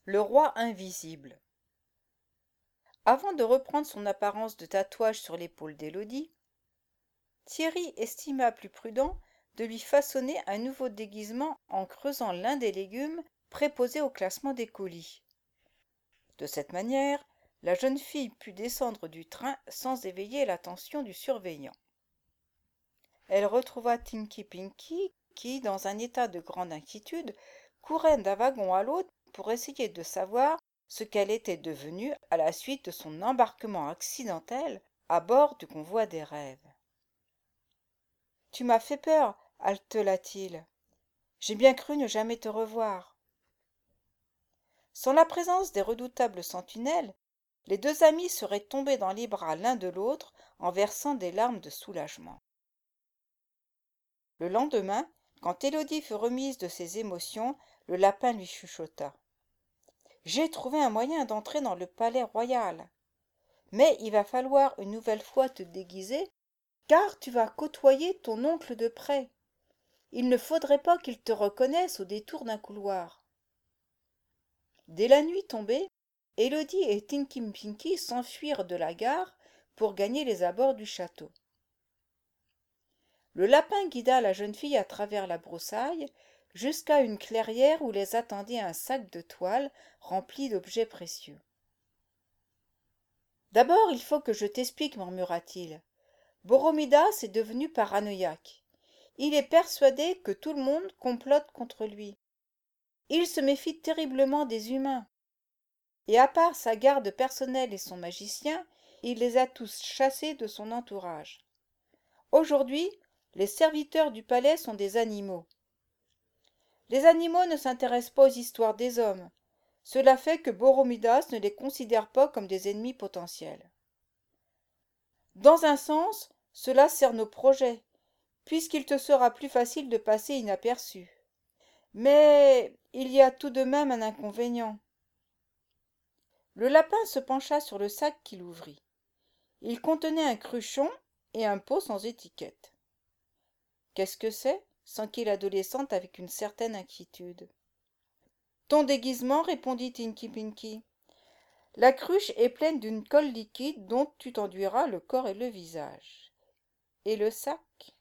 Le roi invisible. Avant de reprendre son apparence de tatouage sur l'épaule d'Élodie, Thierry estima plus prudent de lui façonner un nouveau déguisement en creusant l'un des légumes préposés au classement des colis. De cette manière, la jeune fille put descendre du train sans éveiller l'attention du surveillant. Elle retrouva Tinky Pinky qui, dans un état de grande inquiétude, courait d'un wagon à l'autre pour essayer de savoir ce qu'elle était devenue à la suite de son embarquement accidentel à bord du convoi des rêves. Tu m'as fait peur, haletela-t-il. J'ai bien cru ne jamais te revoir. Sans la présence des redoutables sentinelles, les deux amis seraient tombés dans les bras l'un de l'autre en versant des larmes de soulagement. Le lendemain, quand Élodie fut remise de ses émotions, le lapin lui chuchota. J'ai trouvé un moyen d'entrer dans le palais royal. Mais il va falloir une nouvelle fois te déguiser, car tu vas côtoyer ton oncle de près. Il ne faudrait pas qu'il te reconnaisse au détour d'un couloir. Dès la nuit tombée, Élodie et Tinky Pinky s'enfuirent de la gare pour gagner les abords du château. Le lapin guida la jeune fille à travers la broussaille jusqu'à une clairière où les attendait un sac de toile rempli d'objets précieux. D'abord, il faut que je t'explique, murmura-t-il. Boromidas est devenu paranoïaque. Il est persuadé que tout le monde complote contre lui. Il se méfie terriblement des humains. Et à part sa garde personnelle et son magicien, il les a tous chassés de son entourage. Aujourd'hui, les serviteurs du palais sont des animaux. Les animaux ne s'intéressent pas aux histoires des hommes. Cela fait que Boromidas ne les considère pas comme des ennemis potentiels. Dans un sens, cela sert nos projets, puisqu'il te sera plus facile de passer inaperçu. Mais il y a tout de même un inconvénient. Le lapin se pencha sur le sac qu'il ouvrit. Il contenait un cruchon et un pot sans étiquette. Qu'est-ce que c'est s'enquit l'adolescente avec une certaine inquiétude. Ton déguisement, répondit Tinky Pinky. La cruche est pleine d'une colle liquide dont tu t'enduiras le corps et le visage. Et le sac?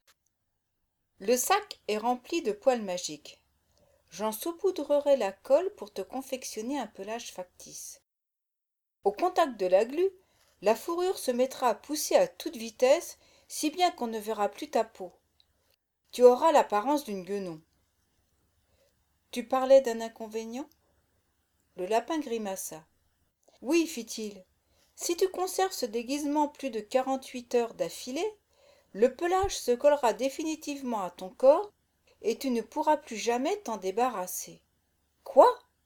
Le sac est rempli de poils magiques. J'en saupoudrerai la colle pour te confectionner un pelage factice. Au contact de la glu, la fourrure se mettra à pousser à toute vitesse, si bien qu'on ne verra plus ta peau. Tu auras l'apparence d'une guenon. Tu parlais d'un inconvénient? Le lapin grimaça. Oui, fit-il. Si tu conserves ce déguisement plus de 48 heures d'affilée, le pelage se collera définitivement à ton corps et tu ne pourras plus jamais t'en débarrasser. Quoi?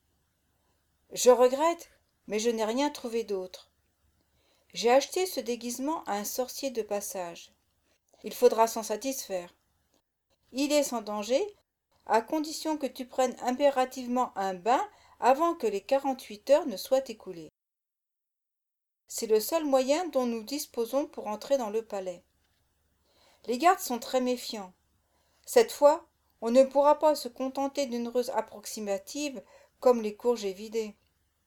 Je regrette, mais je n'ai rien trouvé d'autre. J'ai acheté ce déguisement à un sorcier de passage. Il faudra s'en satisfaire. Il est sans danger, à condition que tu prennes impérativement un bain avant que les 48 heures ne soient écoulées. C'est le seul moyen dont nous disposons pour entrer dans le palais. Les gardes sont très méfiants. Cette fois, on ne pourra pas se contenter d'une ruse approximative comme les courges évidées.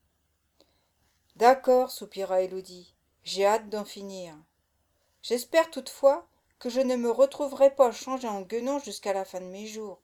D'accord, soupira Élodie. J'ai hâte d'en finir. J'espère toutefois que je ne me retrouverai pas changée en guenon jusqu'à la fin de mes jours.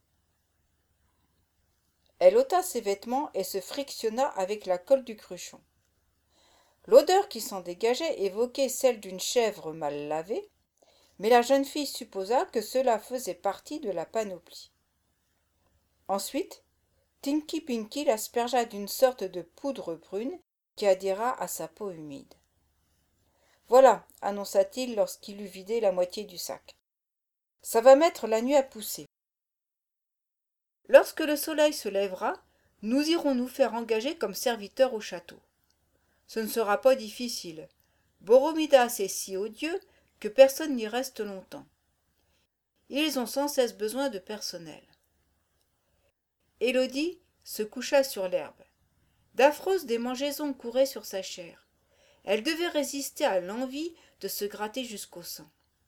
Elle ôta ses vêtements et se frictionna avec la colle du cruchon. L'odeur qui s'en dégageait évoquait celle d'une chèvre mal lavée, mais la jeune fille supposa que cela faisait partie de la panoplie. Ensuite, Tinky Pinky l'aspergea d'une sorte de poudre brune qui adhéra à sa peau humide. Voilà, annonça-t-il lorsqu'il eut vidé la moitié du sac. Ça va mettre la nuit à pousser. Lorsque le soleil se lèvera, nous irons nous faire engager comme serviteurs au château. Ce ne sera pas difficile. Boromidas est si odieux que personne n'y reste longtemps. Ils ont sans cesse besoin de personnel. Élodie se coucha sur l'herbe. D'affreuses démangeaisons couraient sur sa chair. Elle devait résister à l'envie de se gratter jusqu'au sang.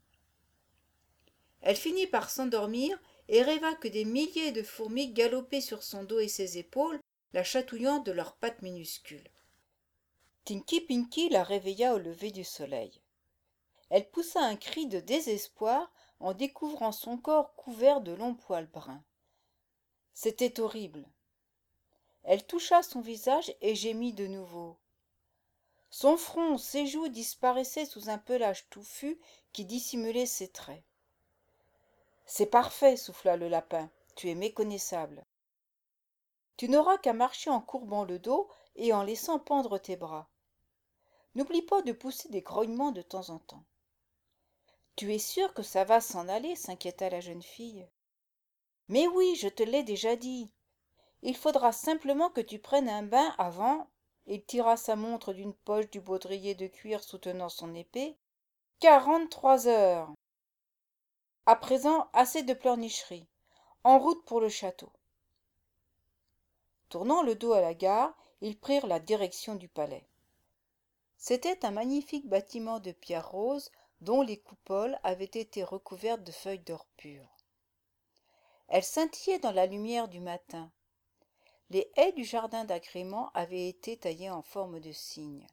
Elle finit par s'endormir et rêva que des milliers de fourmis galopaient sur son dos et ses épaules la chatouillant de leurs pattes minuscules. Tinky Pinky la réveilla au lever du soleil. Elle poussa un cri de désespoir en découvrant son corps couvert de longs poils bruns. C'était horrible. Elle toucha son visage et gémit de nouveau. Son front, ses joues disparaissaient sous un pelage touffu qui dissimulait ses traits. « C'est parfait, souffla le lapin, tu es méconnaissable. Tu n'auras qu'à marcher en courbant le dos et en laissant pendre tes bras. N'oublie pas de pousser des grognements de temps en temps. » « Tu es sûre que ça va s'en aller ?» s'inquiéta la jeune fille. « Mais oui, je te l'ai déjà dit. Il faudra simplement que tu prennes un bain avant. » Il tira sa montre d'une poche du baudrier de cuir soutenant son épée. 43 heures. À présent, assez de pleurnicherie. En route pour le château. Tournant le dos à la gare, ils prirent la direction du palais. C'était un magnifique bâtiment de pierre rose dont les coupoles avaient été recouvertes de feuilles d'or pur. Elles scintillaient dans la lumière du matin. Les haies du jardin d'agrément avaient été taillées en forme de cygne.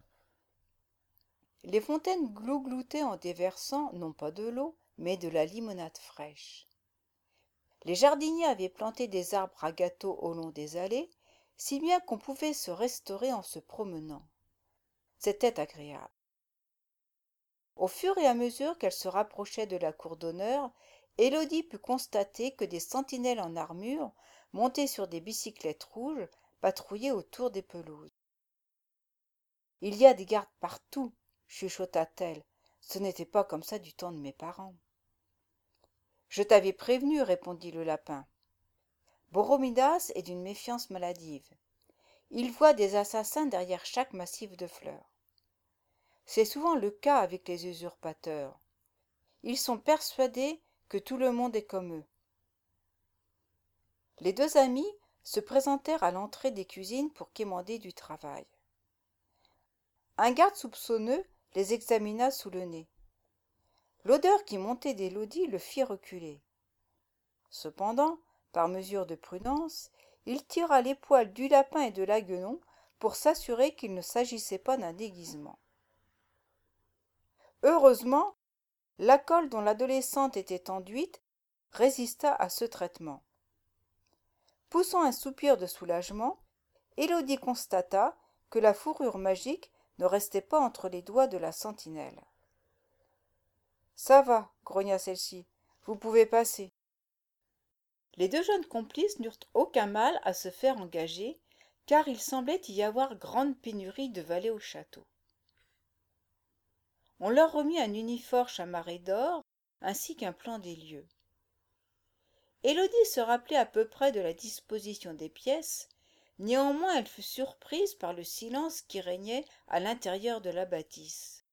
Les fontaines glougloutaient en déversant, non pas de l'eau, mais de la limonade fraîche. Les jardiniers avaient planté des arbres à gâteaux au long des allées, si bien qu'on pouvait se restaurer en se promenant. C'était agréable. Au fur et à mesure qu'elle se rapprochait de la cour d'honneur, Élodie put constater que des sentinelles en armure, montées sur des bicyclettes rouges, patrouillaient autour des pelouses. « Il y a des gardes partout, » chuchota-t-elle. « Ce n'était pas comme ça du temps de mes parents. »« Je t'avais prévenu, » répondit le lapin. « Boromidas est d'une méfiance maladive. Il voit des assassins derrière chaque massif de fleurs. C'est souvent le cas avec les usurpateurs. Ils sont persuadés que tout le monde est comme eux. » Les deux amis se présentèrent à l'entrée des cuisines pour quémander du travail. Un garde soupçonneux les examina sous le nez. L'odeur qui montait d'Élodie le fit reculer. Cependant, par mesure de prudence, il tira les poils du lapin et de la guenon pour s'assurer qu'il ne s'agissait pas d'un déguisement. Heureusement, la colle dont l'adolescente était enduite résista à ce traitement. Poussant un soupir de soulagement, Élodie constata que la fourrure magique ne restait pas entre les doigts de la sentinelle. « Ça va, » grogna celle-ci, « vous pouvez passer. » Les deux jeunes complices n'eurent aucun mal à se faire engager, car il semblait y avoir grande pénurie de valets au château. On leur remit un uniforme chamarré d'or, ainsi qu'un plan des lieux. Élodie se rappelait à peu près de la disposition des pièces, néanmoins elle fut surprise par le silence qui régnait à l'intérieur de la bâtisse.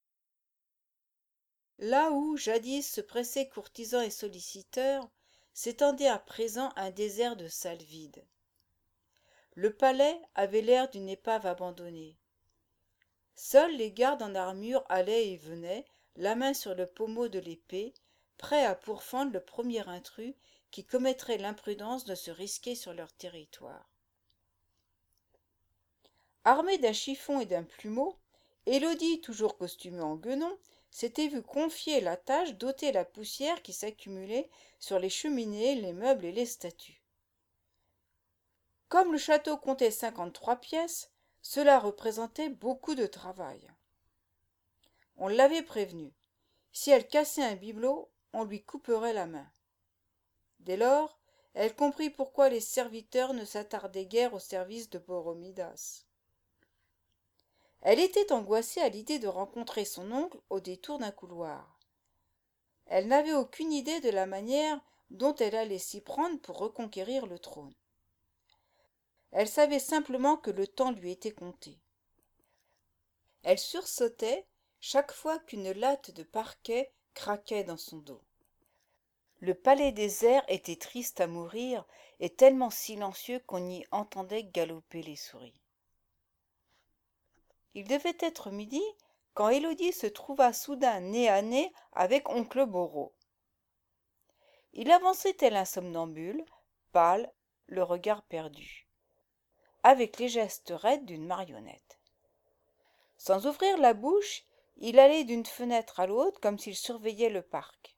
Là où, jadis, se pressaient courtisans et solliciteurs, s'étendait à présent un désert de salles vides. Le palais avait l'air d'une épave abandonnée. Seuls les gardes en armure allaient et venaient, la main sur le pommeau de l'épée, prêts à pourfendre le premier intrus qui commettrait l'imprudence de se risquer sur leur territoire. Armée d'un chiffon et d'un plumeau, Élodie, toujours costumée en guenon, s'était vue confier la tâche d'ôter la poussière qui s'accumulait sur les cheminées, les meubles et les statues. Comme le château comptait 53 pièces, cela représentait beaucoup de travail. On l'avait prévenue. Si elle cassait un bibelot, on lui couperait la main. Dès lors, elle comprit pourquoi les serviteurs ne s'attardaient guère au service de Boromidas. Elle était angoissée à l'idée de rencontrer son oncle au détour d'un couloir. Elle n'avait aucune idée de la manière dont elle allait s'y prendre pour reconquérir le trône. Elle savait simplement que le temps lui était compté. Elle sursautait chaque fois qu'une latte de parquet craquait dans son dos. Le palais désert était triste à mourir et tellement silencieux qu'on y entendait galoper les souris. Il devait être midi quand Élodie se trouva soudain nez à nez avec oncle Boro. Il avançait tel un somnambule, pâle, le regard perdu. « avec les gestes raides d'une marionnette. Sans ouvrir la bouche, il allait d'une fenêtre à l'autre comme s'il surveillait le parc.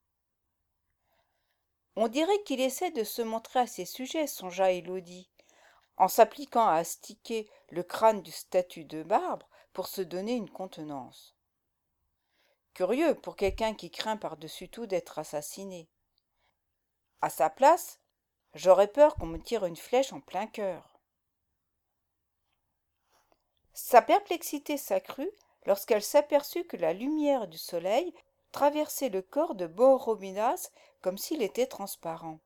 On dirait qu'il essaie de se montrer à ses sujets, songea Élodie, en s'appliquant à astiquer le crâne du statue de marbre pour se donner une contenance. Curieux pour quelqu'un qui craint par-dessus tout d'être assassiné. À sa place, j'aurais peur qu'on me tire une flèche en plein cœur. Sa perplexité s'accrut lorsqu'elle s'aperçut que la lumière du soleil traversait le corps de Boromidas comme s'il était transparent.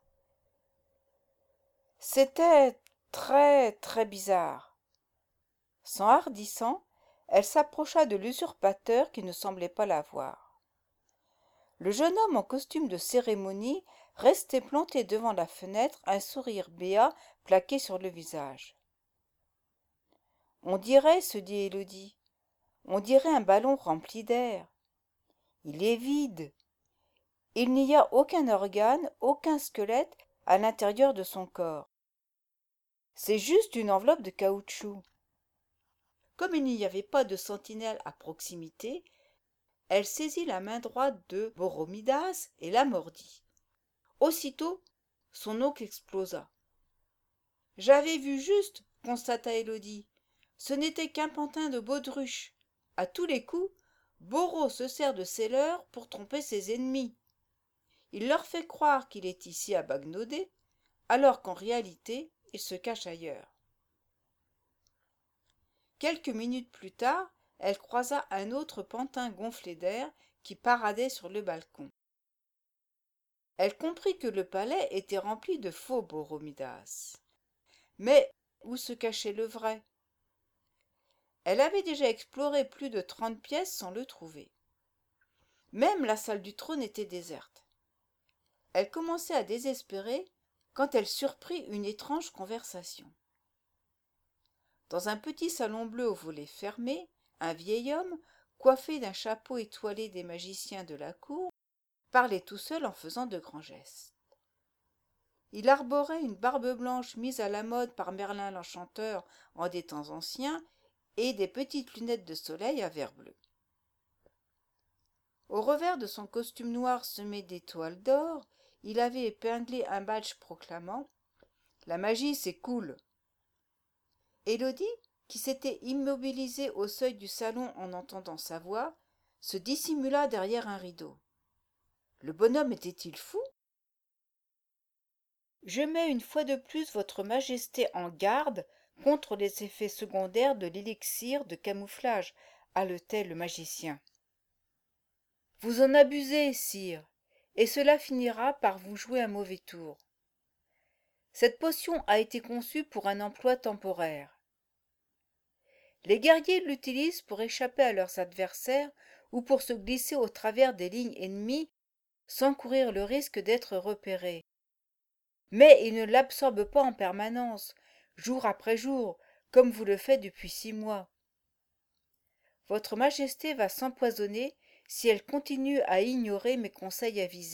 C'était très, très bizarre. S'enhardissant, elle s'approcha de l'usurpateur qui ne semblait pas la voir. Le jeune homme en costume de cérémonie restait planté devant la fenêtre, un sourire béat plaqué sur le visage. On dirait, se dit Élodie, on dirait un ballon rempli d'air. Il est vide. Il n'y a aucun organe, aucun squelette à l'intérieur de son corps. C'est juste une enveloppe de caoutchouc. Comme il n'y avait pas de sentinelle à proximité, elle saisit la main droite de Boromidas et la mordit. Aussitôt, son oncle explosa. « J'avais vu juste, constata Élodie. Ce n'était qu'un pantin de baudruche. À tous les coups, Boro se sert de ses leurres pour tromper ses ennemis. Il leur fait croire qu'il est ici à Bagnodé, alors qu'en réalité, il se cache ailleurs. » Quelques minutes plus tard, elle croisa un autre pantin gonflé d'air qui paradait sur le balcon. Elle comprit que le palais était rempli de faux Boromidas. Mais où se cachait le vrai? Elle avait déjà exploré plus de 30 pièces sans le trouver. Même la salle du trône était déserte. Elle commençait à désespérer quand elle surprit une étrange conversation. Dans un petit salon bleu aux volets fermés, un vieil homme, coiffé d'un chapeau étoilé des magiciens de la cour, parlait tout seul en faisant de grands gestes. Il arborait une barbe blanche mise à la mode par Merlin l'Enchanteur en des temps anciens et des petites lunettes de soleil à verre bleu. Au revers de son costume noir semé d'étoiles d'or, il avait épinglé un badge proclamant « La magie, c'est cool ». Élodie, qui s'était immobilisée au seuil du salon en entendant sa voix, se dissimula derrière un rideau. Le bonhomme était-il fou? « Je mets une fois de plus votre majesté en garde contre les effets secondaires de l'élixir de camouflage, haletait le magicien. Vous en abusez, sire, et cela finira par vous jouer un mauvais tour. Cette potion a été conçue pour un emploi temporaire. Les guerriers l'utilisent pour échapper à leurs adversaires ou pour se glisser au travers des lignes ennemies sans courir le risque d'être repérés. Mais ils ne l'absorbent pas en permanence, jour après jour, comme vous le faites depuis 6 mois. Votre Majesté va s'empoisonner si elle continue à ignorer mes conseils avisés. »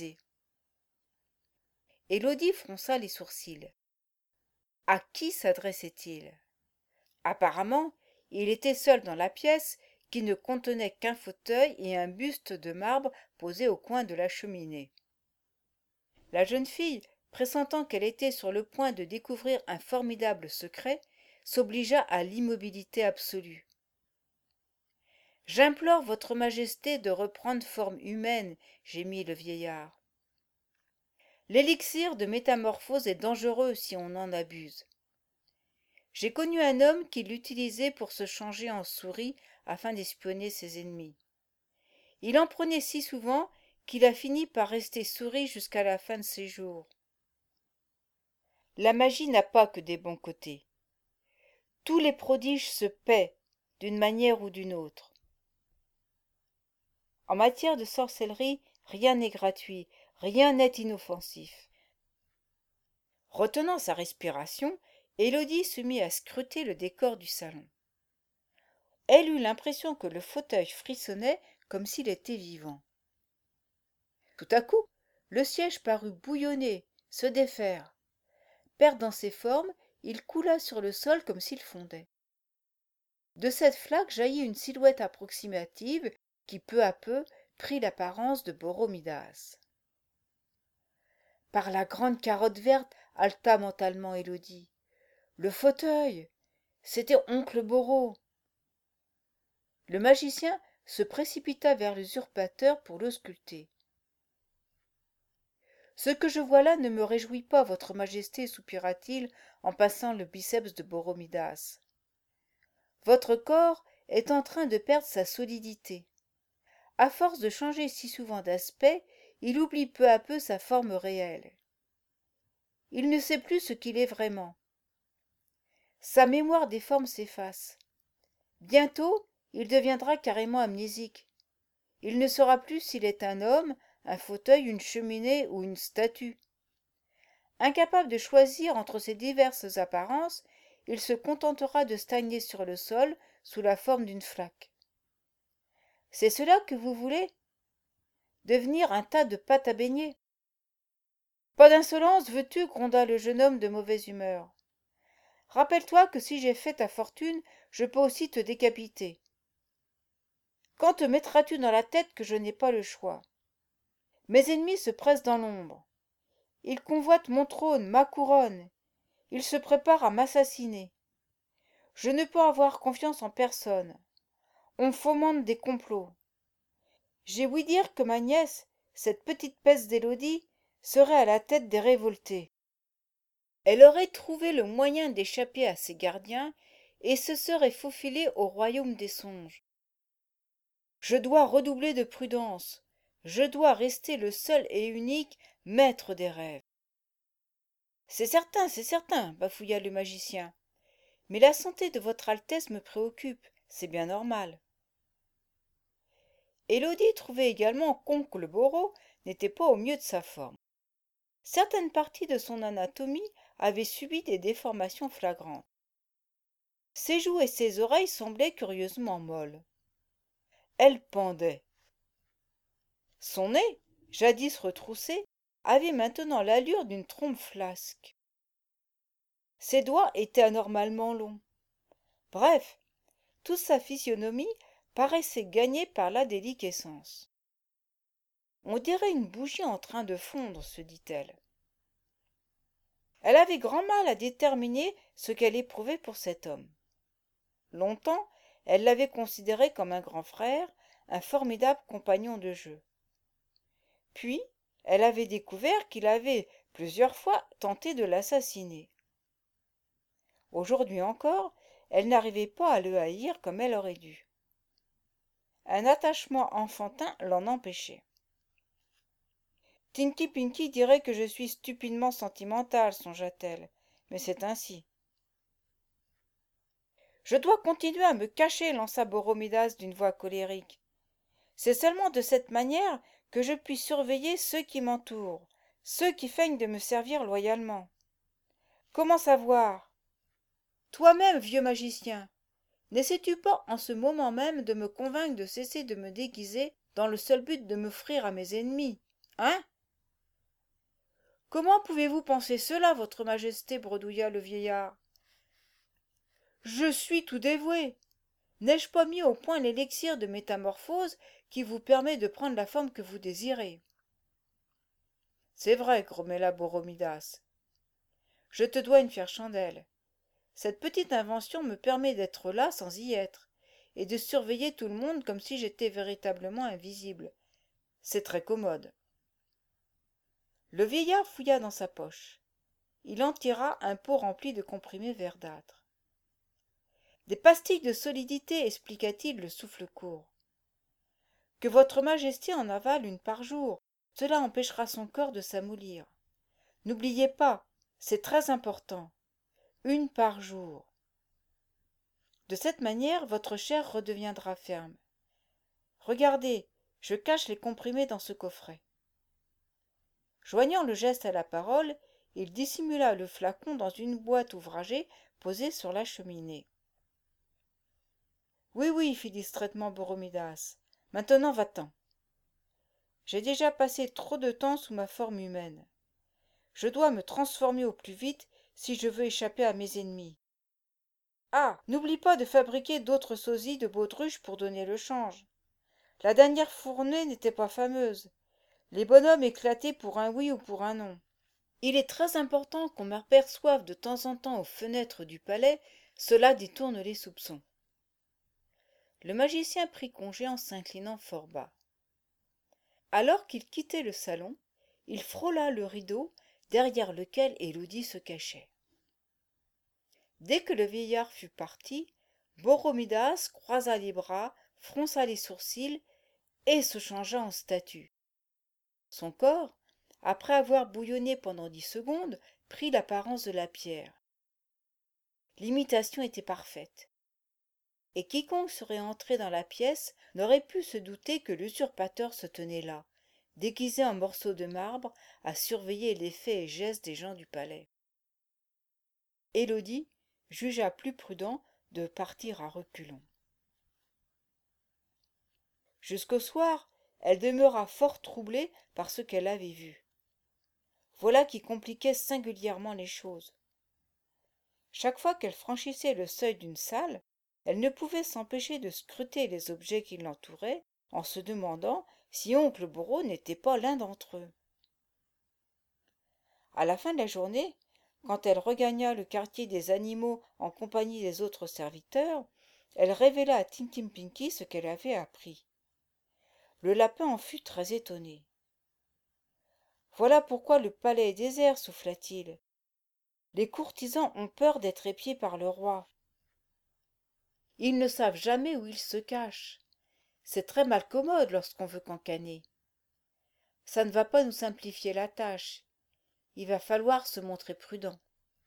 Élodie fronça les sourcils. À qui s'adressait-il? Apparemment, il était seul dans la pièce qui ne contenait qu'un fauteuil et un buste de marbre posé au coin de la cheminée. La jeune fille, pressentant qu'elle était sur le point de découvrir un formidable secret, s'obligea à l'immobilité absolue. « J'implore votre majesté de reprendre forme humaine, » gémit le vieillard. « L'élixir de métamorphose est dangereux si on en abuse. J'ai connu un homme qui l'utilisait pour se changer en souris afin d'espionner ses ennemis. Il en prenait si souvent qu'il a fini par rester souris jusqu'à la fin de ses jours. La magie n'a pas que des bons côtés. Tous les prodiges se paient, d'une manière ou d'une autre. En matière de sorcellerie, rien n'est gratuit, rien n'est inoffensif. » Retenant sa respiration, Élodie se mit à scruter le décor du salon. Elle eut l'impression que le fauteuil frissonnait comme s'il était vivant. Tout à coup, le siège parut bouillonner, se défaire. Perdant ses formes, il coula sur le sol comme s'il fondait. De cette flaque jaillit une silhouette approximative qui peu à peu prit l'apparence de Boromidas. Par la grande carotte verte, haleta mentalement Élodie. Le fauteuil, c'était oncle Boro. Le magicien se précipita vers l'usurpateur pour l'ausculter. Ce que je vois là ne me réjouit pas, votre majesté, soupira-t-il en passant le biceps de Boromidas. Votre corps est en train de perdre sa solidité. À force de changer si souvent d'aspect, il oublie peu à peu sa forme réelle. Il ne sait plus ce qu'il est vraiment. Sa mémoire des formes s'efface. Bientôt, il deviendra carrément amnésique. Il ne saura plus s'il est un homme, un fauteuil, une cheminée ou une statue. Incapable de choisir entre ces diverses apparences, il se contentera de stagner sur le sol sous la forme d'une flaque. C'est cela que vous voulez? Devenir un tas de pâte à baigner? Pas d'insolence, veux-tu? Gronda le jeune homme de mauvaise humeur. Rappelle-toi que si j'ai fait ta fortune, je peux aussi te décapiter. Quand te mettras-tu dans la tête que je n'ai pas le choix? Mes ennemis se pressent dans l'ombre. Ils convoitent mon trône, ma couronne. Ils se préparent à m'assassiner. Je ne peux avoir confiance en personne. On fomente des complots. J'ai ouï dire que ma nièce, cette petite peste d'Élodie, serait à la tête des révoltés. Elle aurait trouvé le moyen d'échapper à ses gardiens et se serait faufilée au royaume des songes. Je dois redoubler de prudence. Je dois rester le seul et unique maître des rêves. C'est certain, bafouilla le magicien. Mais la santé de votre Altesse me préoccupe, c'est bien normal. Élodie trouvait également qu'oncle Boro n'était pas au mieux de sa forme. Certaines parties de son anatomie avaient subi des déformations flagrantes. Ses joues et ses oreilles semblaient curieusement molles. Elle pendait. Son nez, jadis retroussé, avait maintenant l'allure d'une trompe flasque. Ses doigts étaient anormalement longs. Bref, toute sa physionomie paraissait gagnée par la déliquescence. On dirait une bougie en train de fondre, se dit-elle. Elle avait grand mal à déterminer ce qu'elle éprouvait pour cet homme. Longtemps, elle l'avait considéré comme un grand frère, un formidable compagnon de jeu. Puis, elle avait découvert qu'il avait plusieurs fois tenté de l'assassiner. Aujourd'hui encore, elle n'arrivait pas à le haïr comme elle aurait dû. Un attachement enfantin l'en empêchait. Tinky Pinky dirait que je suis stupidement sentimentale, songea-t-elle, mais c'est ainsi. Je dois continuer à me cacher, lança Boromidas d'une voix colérique. C'est seulement de cette manière que je puis surveiller ceux qui m'entourent, ceux qui feignent de me servir loyalement. Comment savoir? Toi-même, vieux magicien, n'essaies-tu pas en ce moment même de me convaincre de cesser de me déguiser dans le seul but de m'offrir à mes ennemis, hein? Comment pouvez-vous penser cela, votre majesté, bredouilla le vieillard. Je suis tout dévoué. N'ai-je pas mis au point l'élixir de métamorphose qui vous permet de prendre la forme que vous désirez? C'est vrai, grommela Boromidas. Je te dois une fière chandelle. Cette petite invention me permet d'être là sans y être, et de surveiller tout le monde comme si j'étais véritablement invisible. C'est très commode. Le vieillard fouilla dans sa poche. Il en tira un pot rempli de comprimés verdâtres. Des pastilles de solidité, expliqua-t-il le souffle court. Que votre majesté en avale une par jour, cela empêchera son corps de s'amollir. N'oubliez pas, c'est très important. Une par jour. De cette manière, votre chair redeviendra ferme. Regardez, je cache les comprimés dans ce coffret. Joignant le geste à la parole, il dissimula le flacon dans une boîte ouvragée posée sur la cheminée. Oui, oui, fit distraitement Boromidas. Maintenant va-t'en. J'ai déjà passé trop de temps sous ma forme humaine. Je dois me transformer au plus vite si je veux échapper à mes ennemis. Ah, n'oublie pas de fabriquer d'autres sosies de baudruche pour donner le change. La dernière fournée n'était pas fameuse. Les bonhommes éclataient pour un oui ou pour un non. Il est très important qu'on m'aperçoive de temps en temps aux fenêtres du palais, cela détourne les soupçons. Le magicien prit congé en s'inclinant fort bas. Alors qu'il quittait le salon, il frôla le rideau derrière lequel Élodie se cachait. Dès que le vieillard fut parti, Boromidas croisa les bras, fronça les sourcils et se changea en statue. Son corps, après avoir bouillonné pendant 10 secondes, prit l'apparence de la pierre. L'imitation était parfaite, et quiconque serait entré dans la pièce n'aurait pu se douter que l'usurpateur se tenait là, déguisé en morceau de marbre, à surveiller les faits et gestes des gens du palais. Élodie jugea plus prudent de partir à reculons. Jusqu'au soir, elle demeura fort troublée par ce qu'elle avait vu. Voilà qui compliquait singulièrement les choses. Chaque fois qu'elle franchissait le seuil d'une salle, elle ne pouvait s'empêcher de scruter les objets qui l'entouraient, en se demandant si oncle Bourreau n'était pas l'un d'entre eux. À la fin de la journée, quand elle regagna le quartier des animaux en compagnie des autres serviteurs, elle révéla à Tintin Pinky ce qu'elle avait appris. Le lapin en fut très étonné. « Voilà pourquoi le palais est désert, souffla-t-il. Les courtisans ont peur d'être épiés par le roi. Ils ne savent jamais où ils se cachent. C'est très malcommode lorsqu'on veut cancaner. Ça ne va pas nous simplifier la tâche. Il va falloir se montrer prudent. »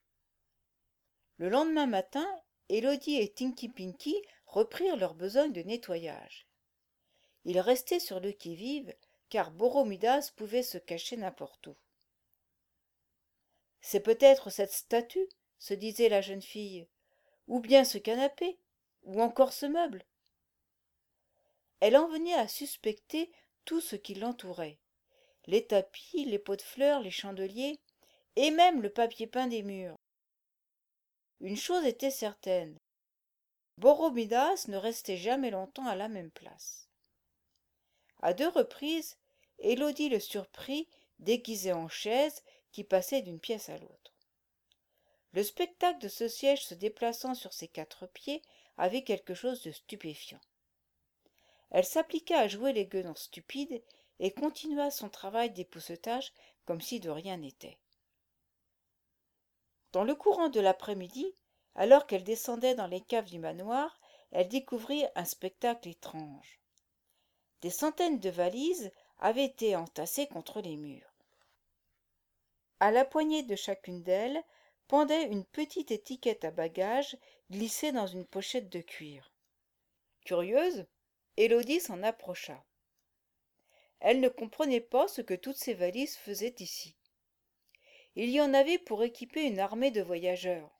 Le lendemain matin, Élodie et Tinky Pinky reprirent leur besogne de nettoyage. Ils restaient sur le qui-vive, car Boromidas pouvait se cacher n'importe où. « C'est peut-être cette statue, se disait la jeune fille, ou bien ce canapé, ou encore ce meuble. » Elle en venait à suspecter tout ce qui l'entourait, les tapis, les pots de fleurs, les chandeliers, et même le papier peint des murs. Une chose était certaine, Boromidas ne restait jamais longtemps à la même place. À 2 reprises, Élodie le surprit déguisé en chaise qui passait d'une pièce à l'autre. Le spectacle de ce siège se déplaçant sur ses 4 pieds avait quelque chose de stupéfiant. Elle s'appliqua à jouer les guenons stupides et continua son travail d'époussetage comme si de rien n'était. Dans le courant de l'après-midi, alors qu'elle descendait dans les caves du manoir, elle découvrit un spectacle étrange. Des centaines de valises avaient été entassées contre les murs. À la poignée de chacune d'elles pendait une petite étiquette à bagages glissée dans une pochette de cuir. Curieuse, Élodie s'en approcha. Elle ne comprenait pas ce que toutes ces valises faisaient ici. Il y en avait pour équiper une armée de voyageurs.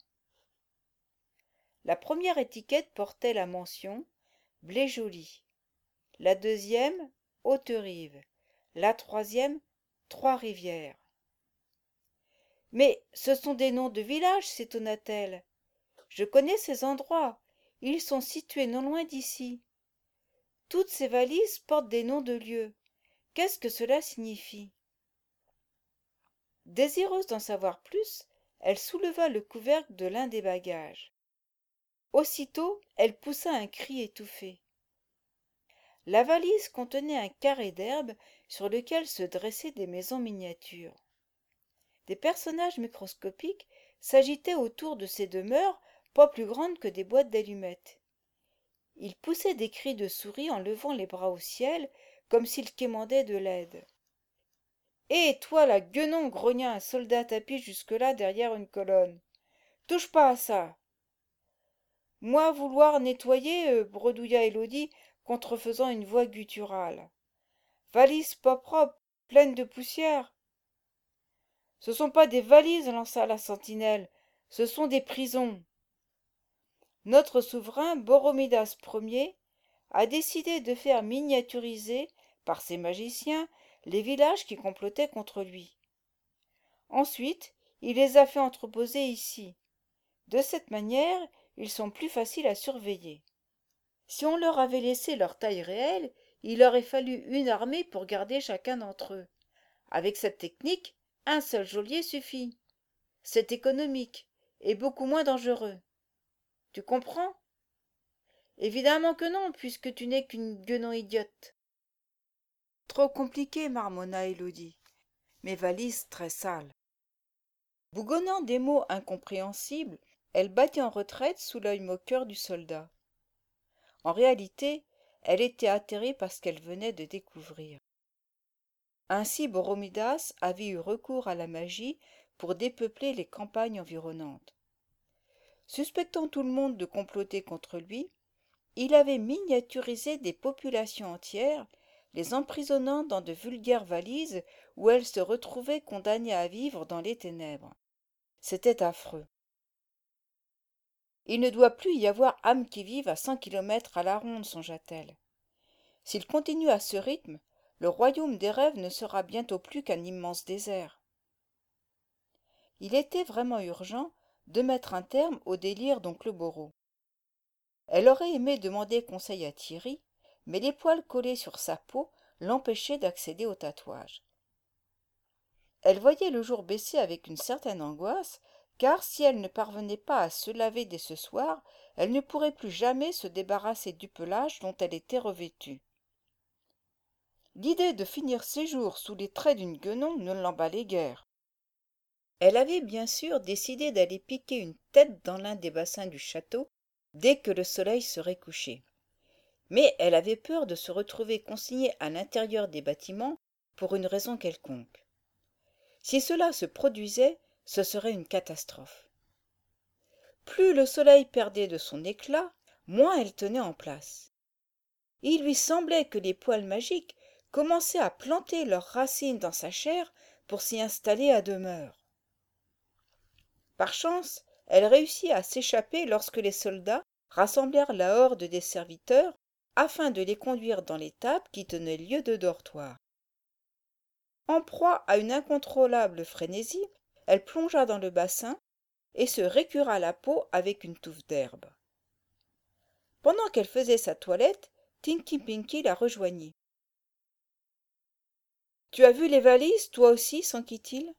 La première étiquette portait la mention « Blé joli », la deuxième « Haute-Rive », la troisième « Trois-Rivières ». « Mais ce sont des noms de villages, s'étonna-t-elle. Je connais ces endroits, ils sont situés non loin d'ici. Toutes ces valises portent des noms de lieux. Qu'est-ce que cela signifie ?» Désireuse d'en savoir plus, elle souleva le couvercle de l'un des bagages. Aussitôt, elle poussa un cri étouffé. La valise contenait un carré d'herbe sur lequel se dressaient des maisons miniatures. Des personnages microscopiques s'agitaient autour de ces demeures pas plus grandes que des boîtes d'allumettes. Ils poussaient des cris de souris en levant les bras au ciel, comme s'ils quémandaient de l'aide. « Hé, toi, la guenon !» grogna un soldat tapis jusque-là derrière une colonne. « Touche pas à ça !»« Moi vouloir nettoyer bredouilla Élodie, contrefaisant une voix gutturale. « Valise pas propre, pleine de poussière !»« Ce sont pas des valises, lança la sentinelle, ce sont des prisons. Notre souverain, Boromidas Ier, a décidé de faire miniaturiser, par ses magiciens, les villages qui complotaient contre lui. Ensuite, il les a fait entreposer ici. De cette manière, ils sont plus faciles à surveiller. Si on leur avait laissé leur taille réelle, il aurait fallu une armée pour garder chacun d'entre eux. Avec cette technique, un seul geôlier suffit. C'est économique et beaucoup moins dangereux. Tu comprends? Évidemment que non, puisque tu n'es qu'une guenon idiote. Trop compliqué, marmonna Élodie. Mes valises très sales. Bougonnant des mots incompréhensibles, elle battit en retraite sous l'œil moqueur du soldat. En réalité, elle était atterrée par ce qu'elle venait de découvrir. Ainsi Boromidas avait eu recours à la magie pour dépeupler les campagnes environnantes. Suspectant tout le monde de comploter contre lui, il avait miniaturisé des populations entières, les emprisonnant dans de vulgaires valises où elles se retrouvaient condamnées à vivre dans les ténèbres. C'était affreux. Il ne doit plus y avoir âme qui vive à 100 kilomètres à la ronde, songea-t-elle. S'il continue à ce rythme, le royaume des rêves ne sera bientôt plus qu'un immense désert. Il était vraiment urgent de mettre un terme au délire d'oncle Boro. Elle aurait aimé demander conseil à Thierry, mais les poils collés sur sa peau l'empêchaient d'accéder au tatouage. Elle voyait le jour baisser avec une certaine angoisse, car si elle ne parvenait pas à se laver dès ce soir, elle ne pourrait plus jamais se débarrasser du pelage dont elle était revêtue. L'idée de finir ses jours sous les traits d'une guenon ne l'emballait guère. Elle avait bien sûr décidé d'aller piquer une tête dans l'un des bassins du château dès que le soleil serait couché. Mais elle avait peur de se retrouver consignée à l'intérieur des bâtiments pour une raison quelconque. Si cela se produisait, ce serait une catastrophe. Plus le soleil perdait de son éclat, moins elle tenait en place. Il lui semblait que les poils magiques commençaient à planter leurs racines dans sa chair pour s'y installer à demeure. Par chance, elle réussit à s'échapper lorsque les soldats rassemblèrent la horde des serviteurs afin de les conduire dans l'étable qui tenait lieu de dortoir. En proie à une incontrôlable frénésie, elle plongea dans le bassin et se récura la peau avec une touffe d'herbe. Pendant qu'elle faisait sa toilette, Tinky Pinky la rejoignit. « Tu as vu les valises, toi aussi ?» s'enquit-il.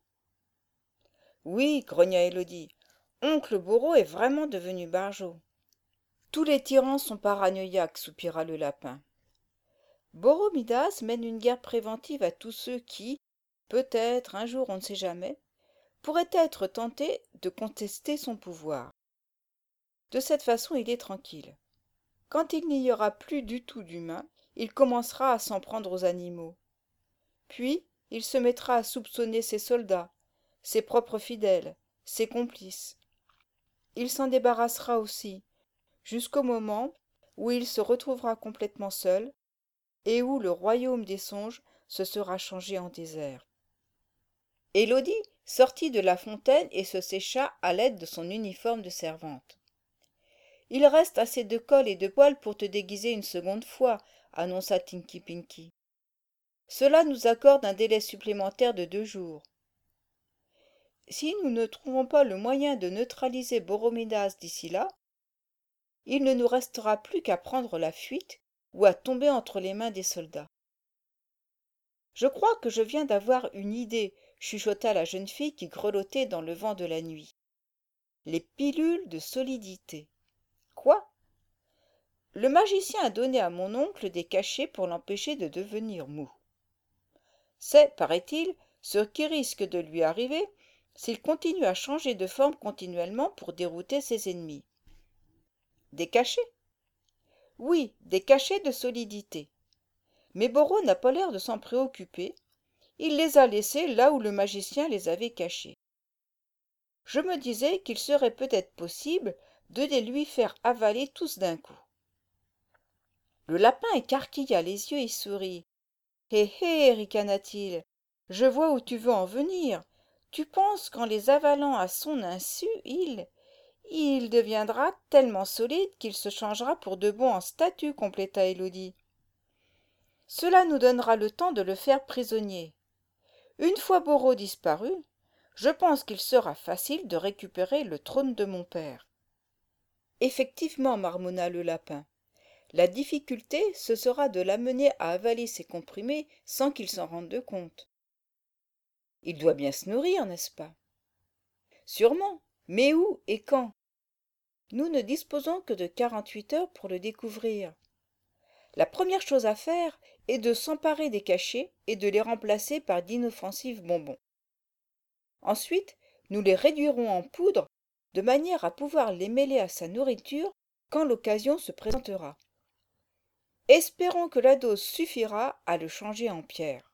« Oui, » grogna Élodie. « Oncle Boro est vraiment devenu barjot. »« Tous les tyrans sont paranoïaques, » soupira le lapin. Boromidas mène une guerre préventive à tous ceux qui, peut-être, un jour, on ne sait jamais, pourraient être tentés de contester son pouvoir. De cette façon, il est tranquille. Quand il n'y aura plus du tout d'humains, il commencera à s'en prendre aux animaux. Puis, il se mettra à soupçonner ses soldats, ses propres fidèles, ses complices. Il s'en débarrassera aussi, jusqu'au moment où il se retrouvera complètement seul et où le royaume des songes se sera changé en désert. Élodie sortit de la fontaine et se sécha à l'aide de son uniforme de servante. « Il reste assez de colle et de poils pour te déguiser une seconde fois, » annonça Tinky Pinky. « Cela nous accorde un délai supplémentaire de 2 jours. Si nous ne trouvons pas le moyen de neutraliser Boromidas d'ici là, il ne nous restera plus qu'à prendre la fuite ou à tomber entre les mains des soldats. »« Je crois que je viens d'avoir une idée, » chuchota la jeune fille qui grelottait dans le vent de la nuit. « Les pilules de solidité. » Quoi? Le magicien a donné à mon oncle des cachets pour l'empêcher de devenir mou. C'est, paraît-il, ce qui risque de lui arriver s'il continue à changer de forme continuellement pour dérouter ses ennemis. Des cachets? Oui, des cachets de solidité. Mais Boro n'a pas l'air de s'en préoccuper. Il les a laissés là où le magicien les avait cachés. Je me disais qu'il serait peut-être possible de les lui faire avaler tous d'un coup. Le lapin écarquilla les yeux et sourit. « Hé hé, ricana-t-il, je vois où tu veux en venir. Tu penses qu'en les avalant à son insu, il deviendra tellement solide qu'il se changera pour de bon en statue, » compléta Élodie. « Cela nous donnera le temps de le faire prisonnier. Une fois Boro disparu, je pense qu'il sera facile de récupérer le trône de mon père. Effectivement, marmonna le lapin. La difficulté, ce sera de l'amener à avaler ses comprimés sans qu'il s'en rende compte. Il doit bien se nourrir, n'est-ce pas? Sûrement. Mais où et quand? Nous ne disposons que de 48 heures pour le découvrir. La première chose à faire est de s'emparer des cachets et de les remplacer par d'inoffensifs bonbons. Ensuite, nous les réduirons en poudre de manière à pouvoir les mêler à sa nourriture quand l'occasion se présentera. Espérons que la dose suffira à le changer en pierre.